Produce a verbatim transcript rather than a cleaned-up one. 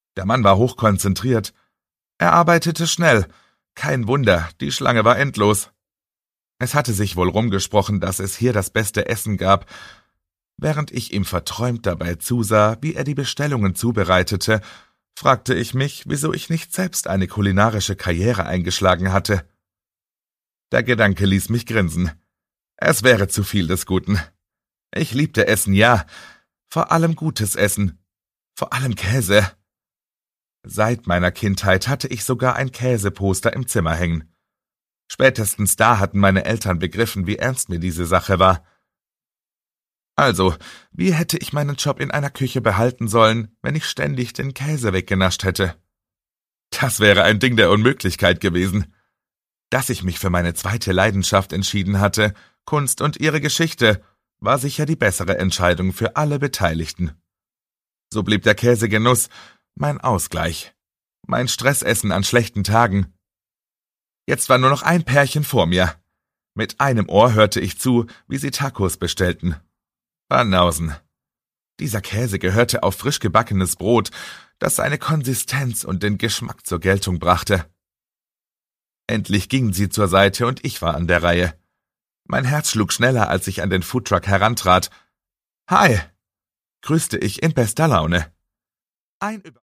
Der Mann war hochkonzentriert. Er arbeitete schnell. Kein Wunder, die Schlange war endlos. Es hatte sich wohl rumgesprochen, dass es hier das beste Essen gab. Während ich ihm verträumt dabei zusah, wie er die Bestellungen zubereitete, fragte ich mich, wieso ich nicht selbst eine kulinarische Karriere eingeschlagen hatte. Der Gedanke ließ mich grinsen. Es wäre zu viel des Guten. Ich liebte Essen, ja, vor allem gutes Essen, vor allem Käse. Seit meiner Kindheit hatte ich sogar ein Käseposter im Zimmer hängen. Spätestens da hatten meine Eltern begriffen, wie ernst mir diese Sache war. Also, wie hätte ich meinen Job in einer Küche behalten sollen, wenn ich ständig den Käse weggenascht hätte? Das wäre ein Ding der Unmöglichkeit gewesen. Dass ich mich für meine zweite Leidenschaft entschieden hatte, Kunst und ihre Geschichte, war sicher die bessere Entscheidung für alle Beteiligten. So blieb der Käsegenuss mein Ausgleich, mein Stressessen an schlechten Tagen. Jetzt war nur noch ein Pärchen vor mir. Mit einem Ohr hörte ich zu, wie sie Tacos bestellten. Banausen. Dieser Käse gehörte auf frisch gebackenes Brot, das seine Konsistenz und den Geschmack zur Geltung brachte. Endlich gingen sie zur Seite und ich war an der Reihe. Mein Herz schlug schneller, als ich an den Foodtruck herantrat. »Hi«, grüßte ich in bester Laune. Ein